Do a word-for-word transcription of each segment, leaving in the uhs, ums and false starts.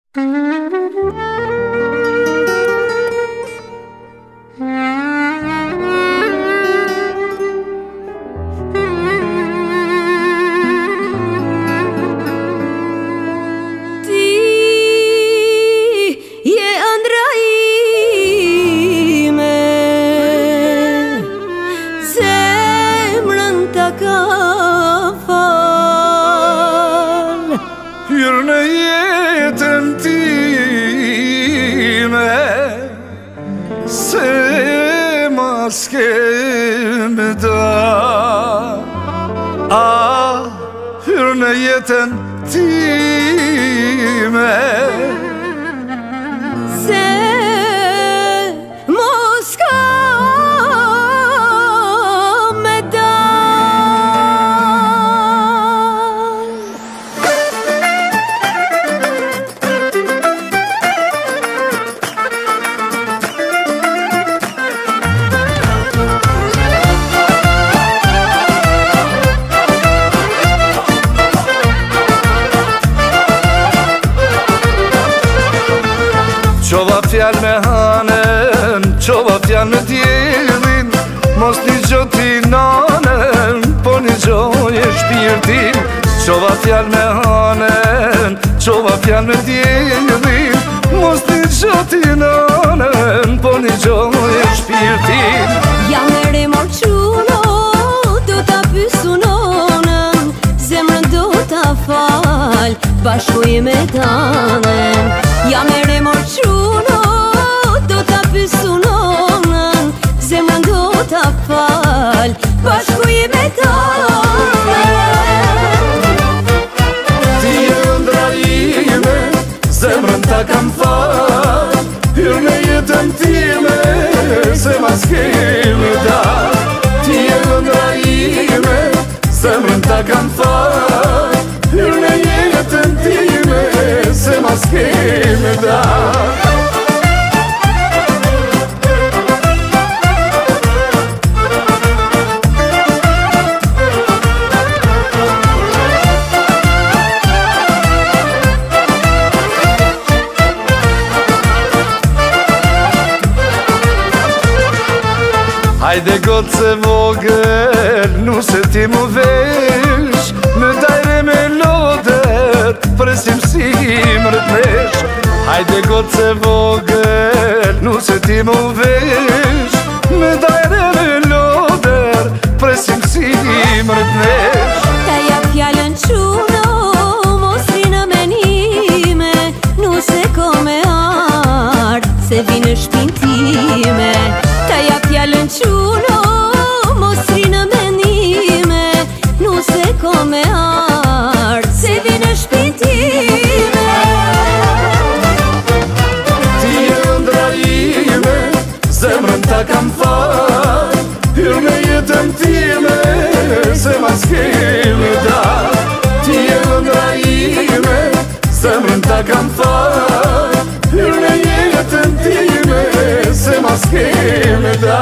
Hyrë në jetën time, se ma s'kem da. Ah, hyrë në jetën time, se mos kam me dal. Qova fjall me hanën, qova fjall me djelin, mos një gjoti nanën, po një gjoj e shpirtin. Qova fjall me hanën, qova fjall me djelin, mos një gjoti nanën, po një gjoj e shpirtin. Ja mere mor quno, do ta pysu nonën, zemrën do ta fal, bashkuj me tanën. Ja mere mor quno, do ta pysu nonën, zemrën do ta fal, bashkuj me tanën. Ti e ëndra ime, zemrën ta kam fal, hyrë në jetën time, se ma s'kem da. Ti e ëndra ime, zemrën ta kam fal, hyrë në jetën time, se ma s'kem da. Hajde gotë se vogël, nuse ti mu vesh, në dajre me loder, presim si mërët nesh. Hajde gotë se vogël, nuse ti mu vesh, në dajre me loder, presim si mërët nesh. Ta ja fjallën quno, mos rinë menime, nuse ko me ardë, se vinë shpin time. Ta ja fjallën quno, mos rinë menime, nuse ko me ardë, se vinë shpin time. Ti e ëndra ime, zemrën ta kam fal, hyrë në jetën time, se ma s'kem da. Ti e ëndra ime, zemrën ta kam fal, hyrë në jetën time, se ma s'kem da.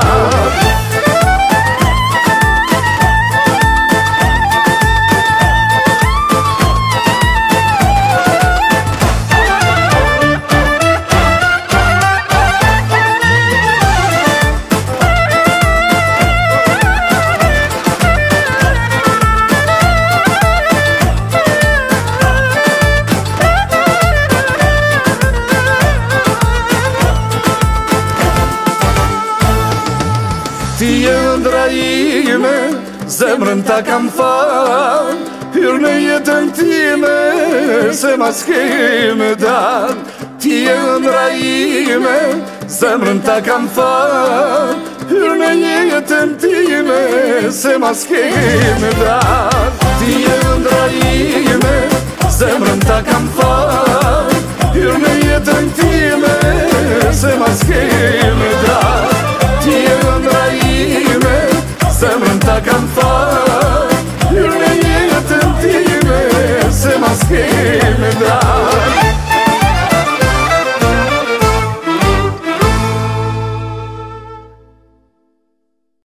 Ti e ëndra ime, zemrën ta kam fal, hyrë në jetën time, se ma s'kem dal. Ti e ëndra ime, zemrën ta kam fal, hyrë në jetën time, se ma s'kem dal.